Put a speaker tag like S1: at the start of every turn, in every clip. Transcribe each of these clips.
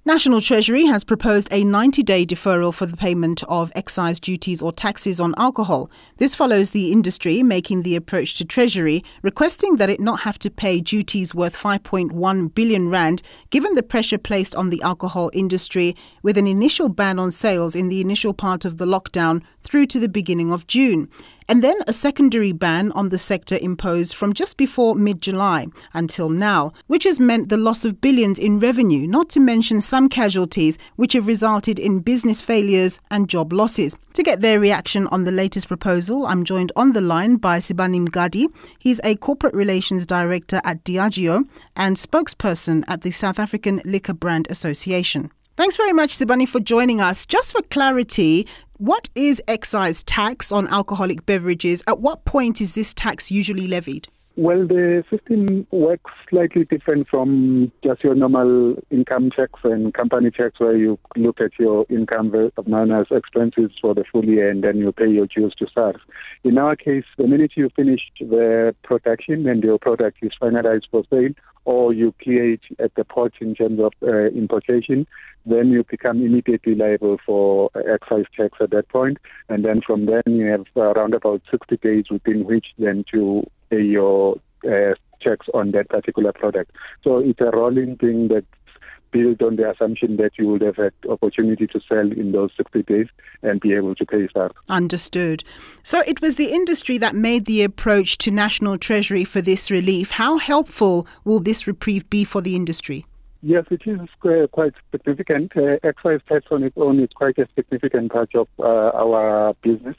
S1: National Treasury has proposed a 90-day deferral for the payment of excise duties or taxes on alcohol. This follows the industry making the approach to Treasury, requesting that it not have to pay duties worth 5.1 billion rand, given the pressure placed on the alcohol industry with an initial ban on sales in the initial part of the lockdown through to the beginning of June, and then a secondary ban on the sector imposed from just before mid-July until now, which has meant the loss of billions in revenue, not to mention some casualties which have resulted in business failures and job losses. To get their reaction on the latest proposal, I'm joined on the line by Sibani Mgadi. He's a Corporate Relations Director at Diageo and spokesperson at the South African Liquor Brand Association. Thanks very much, Sibani, for joining us. Just for clarity, what is excise tax on alcoholic beverages? At what point is this tax usually levied?
S2: Well, the system works slightly different from just your normal income tax and company tax, where you look at your income minus expenses for the full year and then you pay your dues to SARS. In our case, the minute you finish the production and your product is finalized for sale, or you clear it at the port in terms of importation, then you become immediately liable for excise tax at that point. And then from then you have around about 60 days within which then to pay your tax on that particular product. So it's a rolling thing that's built on the assumption that you would have had opportunity to sell in those 60 days and be able to pay SARS.
S1: Understood. So it was the industry that made the approach to National Treasury for this relief. How helpful will this reprieve be for the industry?
S2: Yes, it is quite significant. Excise tax on its own is quite a significant part of our business.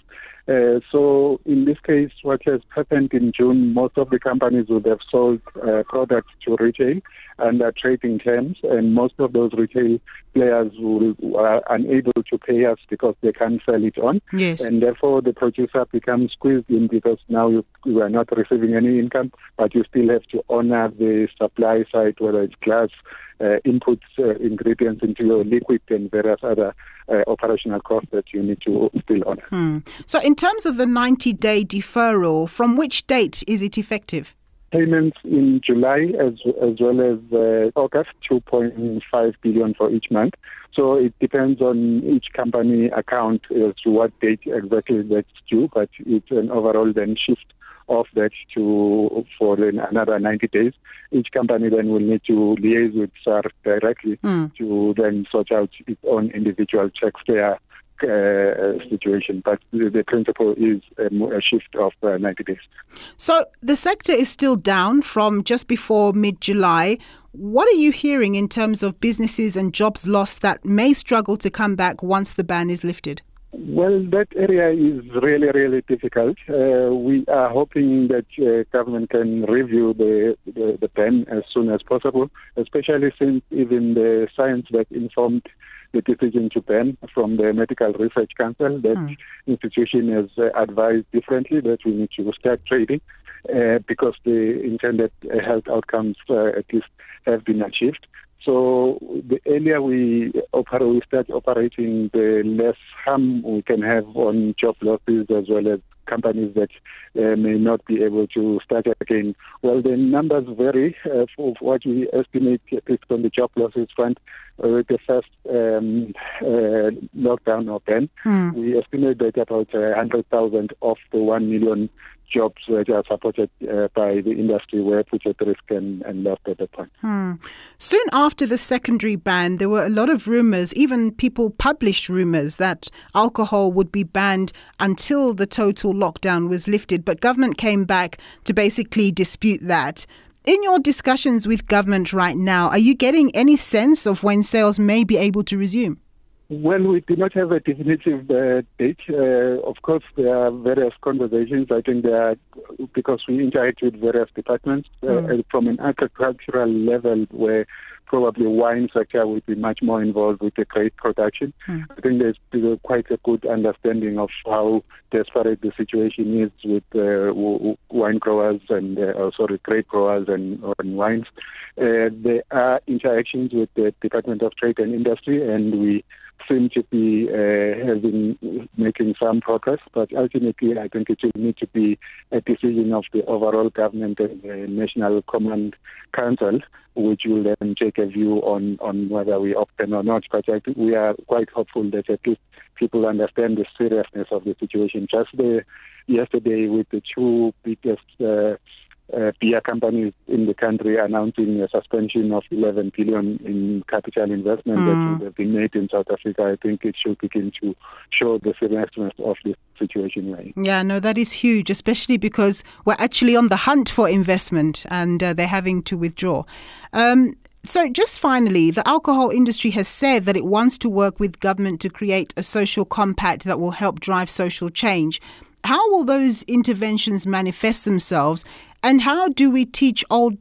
S2: So in this case, what has happened in June, most of the companies would have sold products to retail under trading terms, and most of those retail players are unable to pay us because they can't sell it on.
S1: Yes.
S2: And therefore the producer becomes squeezed in because now you are not receiving any income, but you still have to honor the supply side, whether it's glass, inputs, ingredients into your liquid and various other operational costs that you need to still honor.
S1: So in terms of the 90-day deferral, from which date is it effective?
S2: Payments in July as well as August, 2.5 billion for each month. So it depends on each company account as to what date exactly that's due, but it's an overall then shift of that for another 90 days. Each company then will need to liaise with SARS directly to then sort out its own individual taxpayer situation, but the principle is a shift of 90 days.
S1: So the sector is still down from just before mid-July. What are you hearing in terms of businesses and jobs lost that may struggle to come back once the ban is lifted?
S2: Well, that area is really, really difficult. We are hoping that government can review the ban as soon as possible, especially since even the science that informed the decision to ban from the Medical Research Council, that institution has advised differently that we need to start trading because the intended health outcomes at least have been achieved. So the earlier we start operating, the less harm we can have on job losses as well as companies that may not be able to start again. Well, the numbers vary. For what we estimate, at least on the job losses front, with the first lockdown or ban, we estimate that about 100,000 of the 1 million jobs that are supported by the industry were put at risk and lost at that point.
S1: Soon after the secondary ban, there were a lot of rumours, even people published rumours that alcohol would be banned until the total lockdown was lifted. But government came back to basically dispute that. In your discussions with government right now, are you getting any sense of when sales may be able to resume?
S2: Well, we do not have a definitive date. Of course, there are various conversations. I think there are, because we interact with various departments from an agricultural level where probably wine sector would be much more involved with the grape production. I think there's quite a good understanding of how desperate the situation is with wine growers and grape growers and wines. There are interactions with the Department of Trade and Industry, and we seem to be making some progress, but ultimately I think it will need to be a decision of the overall government and the National Command Council, which will then take a view on whether we open or not. But I think we are quite hopeful that at least people understand the seriousness of the situation. Just yesterday with the two biggest beer companies in the country announcing a suspension of 11 billion in capital investment that would have been made in South Africa, I think it should begin to show the seriousness of the situation. Right?
S1: Yeah, no, that is huge, especially because we're actually on the hunt for investment and they're having to withdraw. So just finally, the alcohol industry has said that it wants to work with government to create a social compact that will help drive social change. How will those interventions manifest themselves, and how do we teach old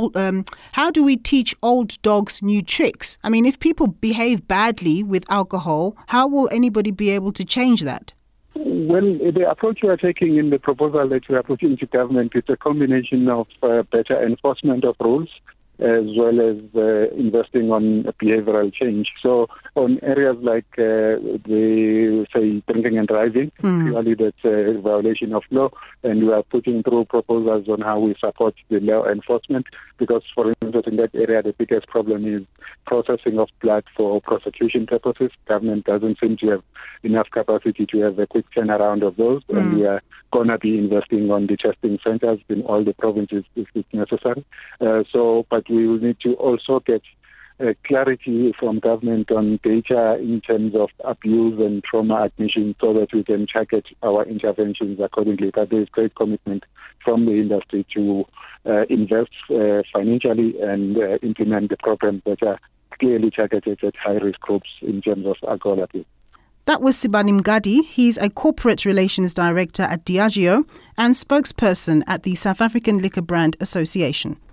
S1: dogs new tricks? I mean, if people behave badly with alcohol, how will anybody be able to change that?
S2: Well, the approach we are taking in the proposal that we are putting to government is a combination of better enforcement of rules, as well as investing on behavioral change. So on areas like drinking and driving, clearly that's a violation of law, and we are putting through proposals on how we support the law enforcement, because, for instance, in that area, the biggest problem is processing of blood for prosecution purposes. Government doesn't seem to have enough capacity to have a quick turnaround of those, and we are going to be investing on the testing centers in all the provinces if it's necessary. But we will need to also get clarity from government on data in terms of abuse and trauma admission so that we can target our interventions accordingly. But there is great commitment from the industry to invest financially and implement the programs that are clearly targeted at high-risk groups in terms of alcohol abuse.
S1: That was Sibani Mgadi. He's a Corporate Relations Director at Diageo and spokesperson at the South African Liquor Brand Association.